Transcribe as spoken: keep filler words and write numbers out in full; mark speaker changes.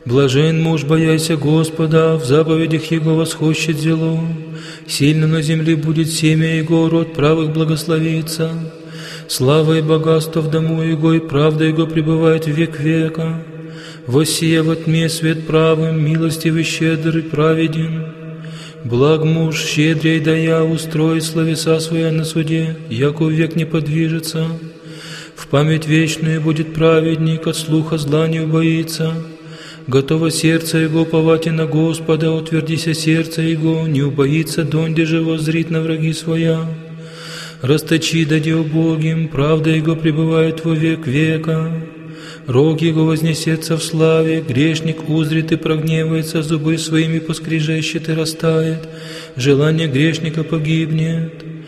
Speaker 1: Блажен муж, бояся Господа, в заповедях Его восхощет зело. Сильно на земле будет семя Его, род правых благословится. Слава и богатство в дому Его, и правда Его пребывает в век века. Воссия во тьме свет правым, милостивый, щедрый, праведен. Благ муж, щедрей дая, устроит словеса своя на суде, яко век не подвижется. В память вечную будет праведник, от слуха зла не убоится. Готово сердце Его повати на Господа, утвердися сердце Его, не убоится, донде же воззрит на враги своя. Расточи дади убогим, правда Его пребывает во век века. Рог Его вознесется в славе, грешник узрит и прогневается, зубы своими поскрежещет и растает, желание грешника погибнет.